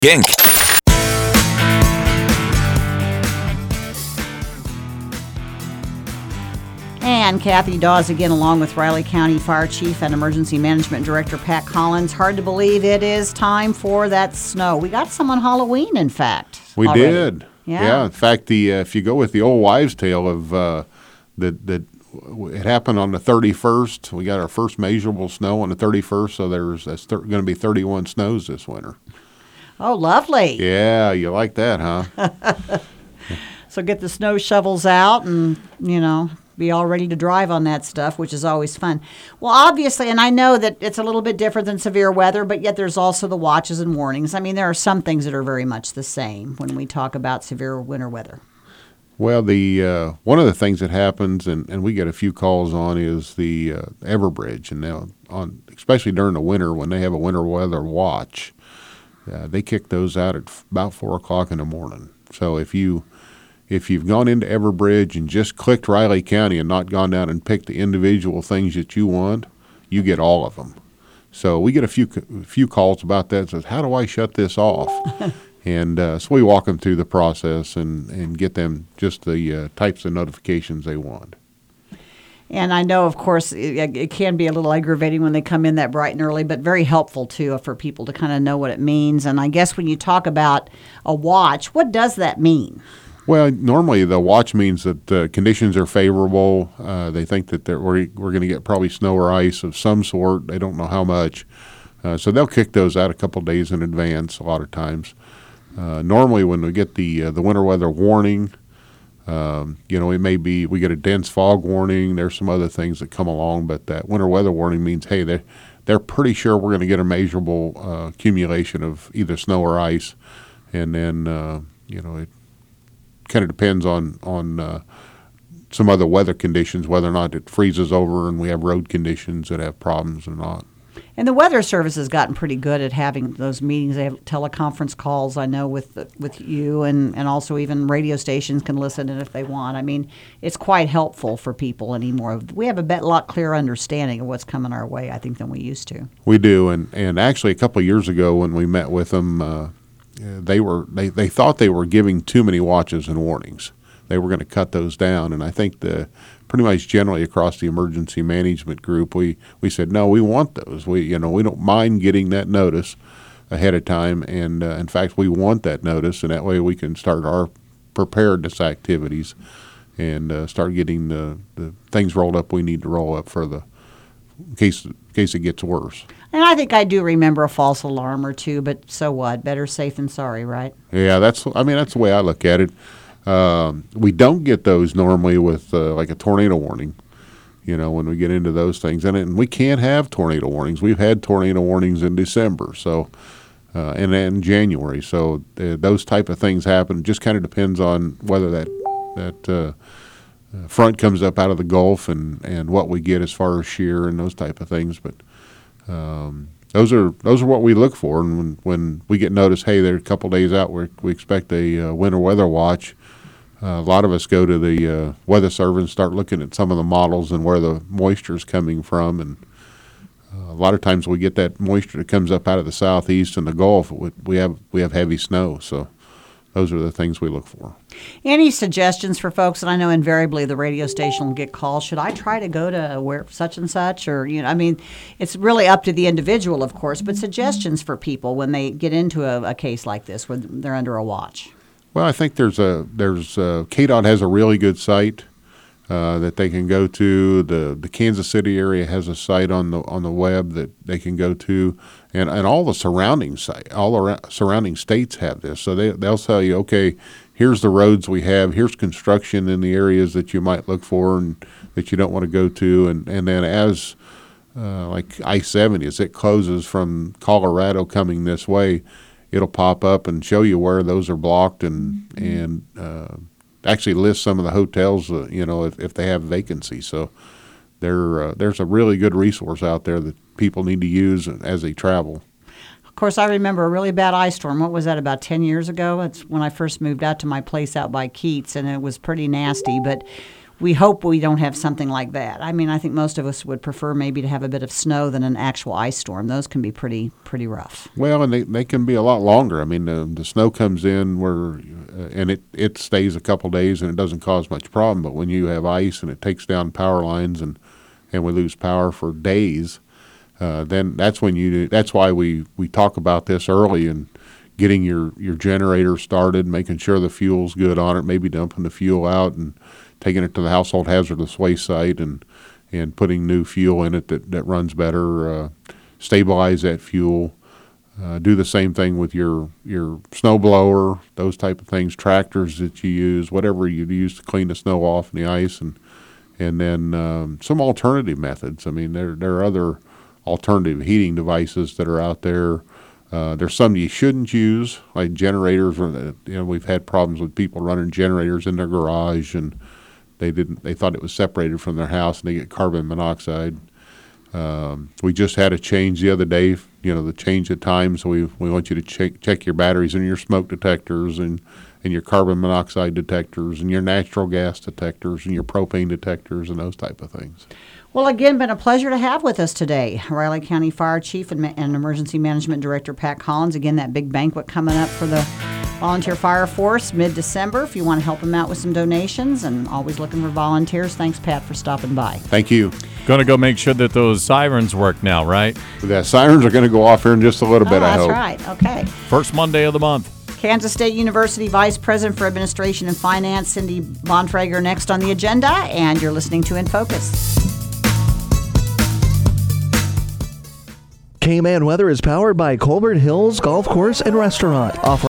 Gink. And Kathy Dawes again, along with Riley County Fire Chief and Emergency Management Director Pat Collins. Hard to believe it is time for that snow. We got some on Halloween, in fact. We already. did. Yeah. In fact, if you go with the old wives' tale of that it happened on the 31st. We got our first measurable snow on the 31st, so that's going to be 31 snows this winter. Oh, lovely. Yeah, you like that, huh? So get the snow shovels out and, be all ready to drive on that stuff, which is always fun. Well, obviously, and I know that it's a little bit different than severe weather, but yet there's also the watches and warnings. I mean, there are some things that are very much the same when we talk about severe winter weather. Well, the one of the things that happens, and we get a few calls on, is the Everbridge, and now especially during the winter when they have a winter weather watch, they kick those out at about 4 o'clock in the morning. So if you've gone into Everbridge and just clicked Riley County and not gone down and picked the individual things that you want, you get all of them. So we get a few calls about that. Says, how do I shut this off? And so we walk them through the process and get them just the types of notifications they want. And I know, of course, it can be a little aggravating when they come in that bright and early, but very helpful, too, for people to kind of know what it means. And I guess when you talk about a watch, what does that mean? Well, normally the watch means that conditions are favorable. They think that we're going to get probably snow or ice of some sort. They don't know how much. So they'll kick those out a couple days in advance a lot of times. Normally when we get the winter weather warning, it may be we get a dense fog warning. There's some other things that come along, but that winter weather warning means, hey, they're pretty sure we're going to get a measurable accumulation of either snow or ice. And then, it kind of depends on some other weather conditions, whether or not it freezes over and we have road conditions that have problems or not. And the Weather Service has gotten pretty good at having those meetings. They have teleconference calls, I know, with you, and also even radio stations can listen in if they want. I mean, it's quite helpful for people anymore. We have a lot clearer understanding of what's coming our way, I think, than we used to. We do, and actually a couple of years ago when we met with them, they thought they were giving too many watches and warnings. They were going to cut those down, and I think pretty much generally across the emergency management group, we said no, we want those. We don't mind getting that notice ahead of time, and in fact we want that notice, and that way we can start our preparedness activities and start getting the things rolled up we need to roll up for in case it gets worse. And I think I do remember a false alarm or two, but so what? Better safe than sorry, right? Yeah, that's the way I look at it. We don't get those normally with like a tornado warning, when we get into those things. And we can't have tornado warnings. We've had tornado warnings in December, and in January. So those type of things happen. It just kind of depends on whether that front comes up out of the Gulf and what we get as far as shear and those type of things. But those are what we look for. And when we get notice, hey, they're a couple days out, we expect a winter weather watch. A lot of us go to the Weather Service and start looking at some of the models and where the moisture is coming from. And a lot of times we get that moisture that comes up out of the southeast and the Gulf. We have heavy snow, so those are the things we look for. Any suggestions for folks? And I know invariably the radio station will get calls. Should I try to go to where such and such? Or, it's really up to the individual, of course, but suggestions for people when they get into a case like this where they're under a watch. Well, I think there's KDOT has a really good site that they can go to. The Kansas City area has a site on the web that they can go to, and all the surrounding surrounding states have this. So they'll tell you, okay, here's the roads we have. Here's construction in the areas that you might look for and that you don't want to go to, and then as like I-70, as it closes from Colorado coming this way, it'll pop up and show you where those are blocked and actually list some of the hotels, if they have vacancies. So there's a really good resource out there that people need to use as they travel. Of course, I remember a really bad ice storm. What was that, about 10 years ago? It's when I first moved out to my place out by Keats, and it was pretty nasty. But we hope we don't have something like that. I mean, I think most of us would prefer maybe to have a bit of snow than an actual ice storm. Those can be pretty rough. Well, and they can be a lot longer. I mean, the snow comes in and it stays a couple days and it doesn't cause much problem. But when you have ice and it takes down power lines and we lose power for days, then that's when that's why we talk about this early and getting your generator started, making sure the fuel's good on it, maybe dumping the fuel out and taking it to the household hazardous waste site and putting new fuel in it that runs better, stabilize that fuel. Do the same thing with your snow blower, those type of things, tractors that you use, whatever you use to clean the snow off and the ice, and then some alternative methods. I mean, there are other alternative heating devices that are out there. There's some you shouldn't use, like generators. We've had problems with people running generators in their garage, and they thought it was separated from their house, and they get carbon monoxide. We just had a change the other day. The change of time. So we want you to check your batteries and your smoke detectors and your carbon monoxide detectors and your natural gas detectors and your propane detectors and those type of things. Well, again, been a pleasure to have with us today, Riley County Fire Chief and Emergency Management Director Pat Collins. Again, that big banquet coming up for the Volunteer Fire Force mid-December. If you want to help them out with some donations, and always looking for volunteers. Thanks, Pat, for stopping by. Thank you. Going to go make sure that those sirens work now, right? The sirens are going to go off here in just a little bit, I hope. That's right. Okay. First Monday of the month. Kansas State University Vice President for Administration and Finance, Cindy Bontrager, next on the agenda, and you're listening to In Focus. K-Man Weather is powered by Colbert Hills Golf Course and Restaurant, offering